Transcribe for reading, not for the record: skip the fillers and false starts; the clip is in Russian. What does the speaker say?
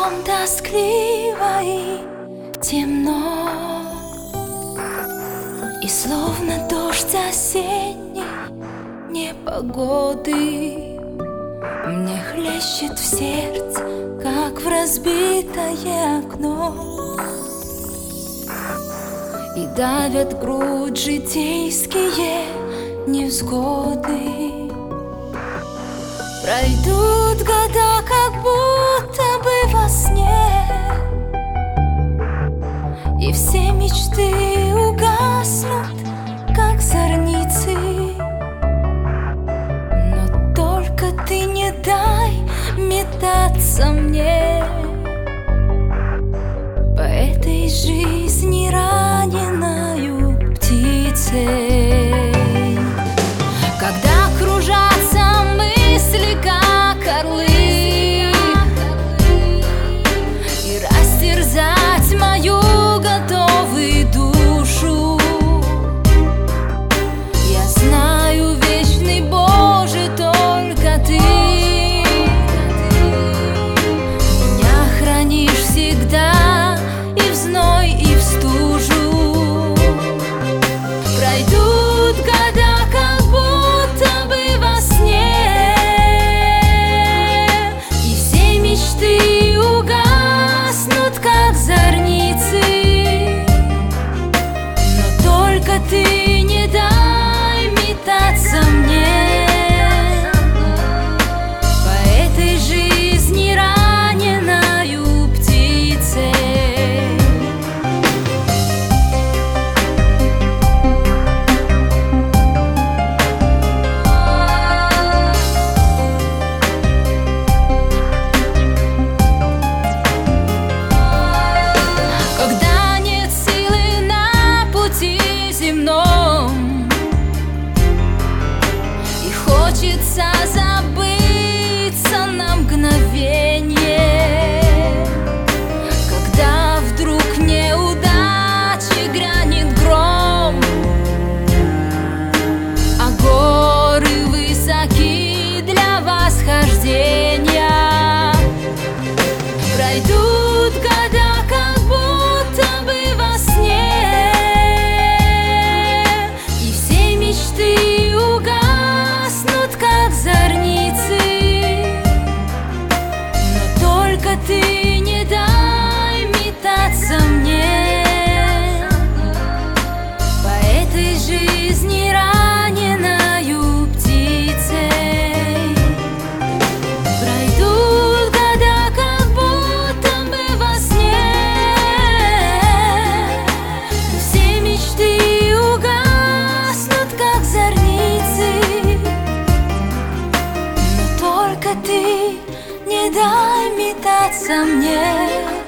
Днем тоскливо и темно, и словно дождь осенней непогоды мне хлещет в сердце, как в разбитое окно, и давят в грудь житейские невзгоды. Пройдут года, как будто бы во сне, и все мечты угаснут, как зорницы. Но только ты не дай метаться мне по этой жизни раненою птицей. Когда кружатся мысли, как орлы, и растерзать мою готовы душу, я знаю, вечный Боже, только ты меня хранишь всегда, и в зной, и в стужу. Пройдут года, как будто бы во сне, и все мечты угаснут, как зорницы. Но только ты не дай метаться мне по этой жизни раненою птицей. Когда нет силы на пути земном, и хочется забыться на мгновенье, когда вдруг неудачи грянет гром, а горы высоки для восхождения. Пройдут года, как будто бы во сне, и все мечты угаснут, как зорницы. Но только ты не дай метаться мне по этой жизни раненою птицей. Пройдут года, как будто бы во сне, и все мечты угаснут, как зорницы. Но только ты не дай метаться мне